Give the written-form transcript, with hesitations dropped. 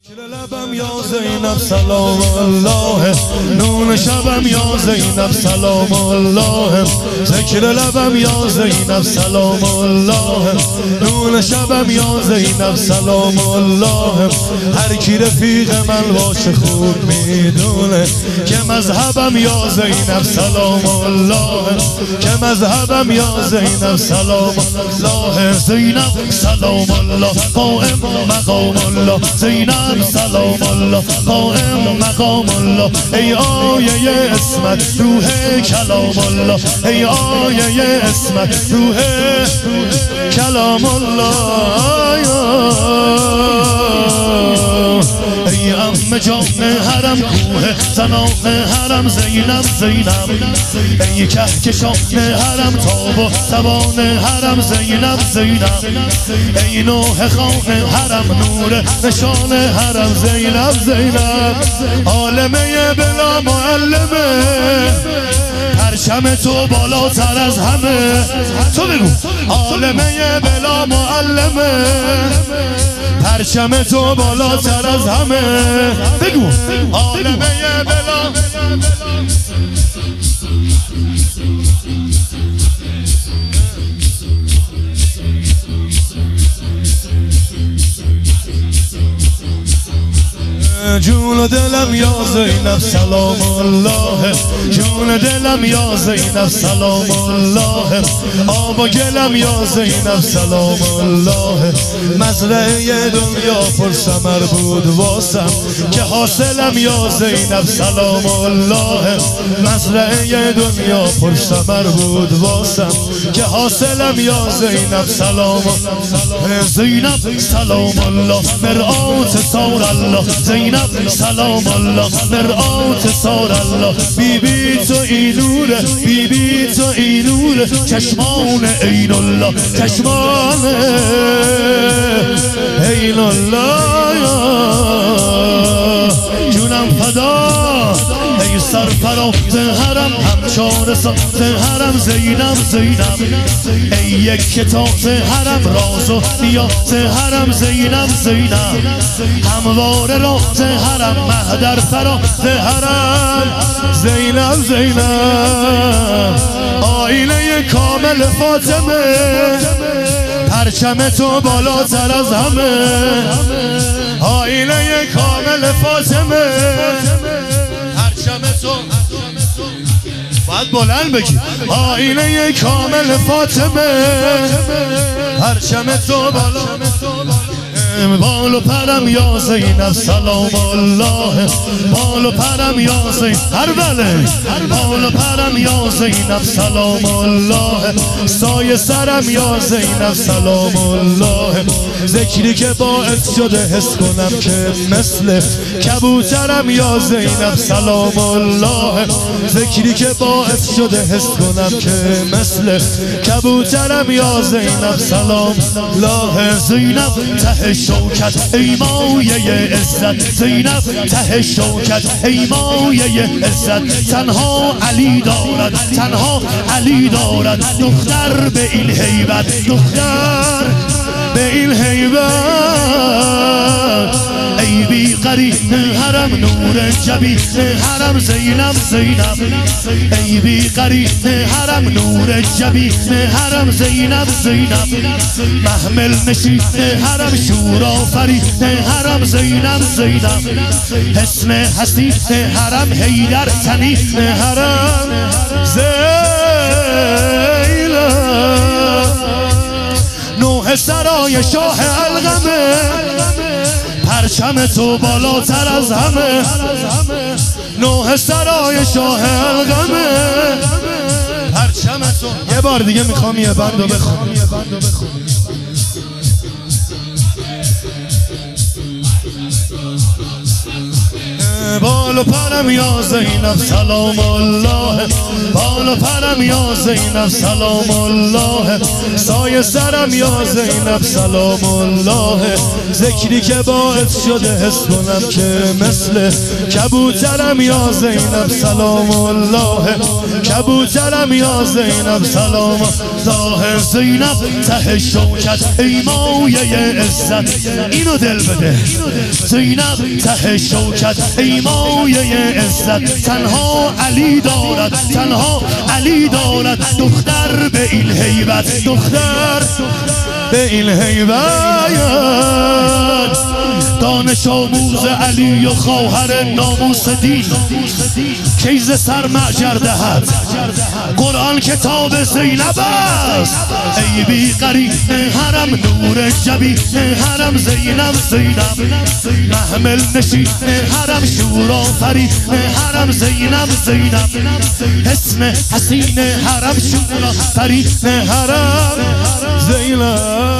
لبم یا زینب سلام الله، نون شبم یا زینب سلام الله، ذکر لبم یا زینب سلام الله، نون شبم یا زینب سلام الله. هر کی رفیق من باشه خوب میدونه که مذهبم یا زینب سلام الله، که مذهبم یا زینب سلام الله. زینب سلام الله قائم مقام الله، زینب سلام الله قائم مقام الله. ای آیه اسمت روح کلام الله، ای آیه اسمت روح کلام الله. ای ام جان حرم کوه زنان حرم زینب زینب، ای کهکشان حرم تاب و توان حرم زینب زینب، ای نوح خان حرم نور نشان حرم زینب زینب. عالمه بلا معلمه پرچم تو بالاتر از همه، تو بگو. عالمه بلا معلمه پرچم تو بالاتر از همه، بگو. عالمه بلا جون و دلم یا زینب سلام الله، جون دلم یا زینب سلام الله، آب و گلم یا زینب سلام الله. مزرعه دنیا پر ثمر بود واسم که حاصلم یا زینب سلام الله، مزرعه دنیا پر ثمر بود واسم که حاصلم یا زینب سلام الله. زینب سلام الله مرآت سار الله، زینب سلام الله مرآت سار الله. بی بی تو اینوره، بی بی تو اینوره، چشمان عین الله، چشمان عین الله. جونم فدا ای سرفراز حرم، همچار ساز حرم زینب زینب، ای یک کتاز حرم راز و نیاز حرم زینب زینب، هموار راز حرم مهدر فراز حرم زینب زینب. آینه کامل فاطمه پرچم تو بالاتر از همه، آینه کامل فاطمه پرچم تو باید بلند بگی. آینه کامل فاطمه پرچم تو بالاتر. بال و پرم یا زینب سلام الله، بال و پرم یا زینب هر بله، بال و پرم یا زینب سلام الله، سایه سرم یا زینب سلام الله. ذکری که باعث شده حس کنم که مثل کبوترم یا زینب سلام الله، ذکری که باعث شده حس کنم که مثل کبوترم یا زینب سلام الله. زینب ته شوکت ای مایه عزت، زینب ته شوکت ای مایه عزت، تنها علی دارد، تنها علی دارد دختر به این هیبت، دختر به این هیبت. ای بی قرین حرم نور جبین حرم زینب زینب، ای بی قرین حرم نور جبین حرم زینب زینب، محمل نشین حرم شور آفرین حرم زینب زینب، حسن حسین حرم حیدر تنین حرم زینب. نوح سرای شاه القمه پرچم تو بالاتر از همه، نوح سرای شاه القمه پرچم تو. یه بار دیگه میخوام یه بندو بخونم. بال و پرم یا زینب سلام الله، بال و پرم یا زینب سلام الله، سایه سرم یا زینب سلام الله. ذکری که باعث شده حس کنم که مثل کبوترم یا زینب سلام الله، کبوترم یا زینب سلام الله. زینب ته شوکت ای مایه عزت، اینو دل بده. زینب ته شوکت ای مایه عزت، تنها علی دارد، تنها علی دارد دختر به این هیبت، دختر به این هیبت. دانش آموز علی و خواهر ناموس دین، کیز سر معجر دهد قرآن کتاب زینب است. ای بی قری حرم نور جبی حرم زینب، زینب محمل نشی حرم شورا فری حرم زینب، زینب حسن حسین حرم شورا فری حرم زینب.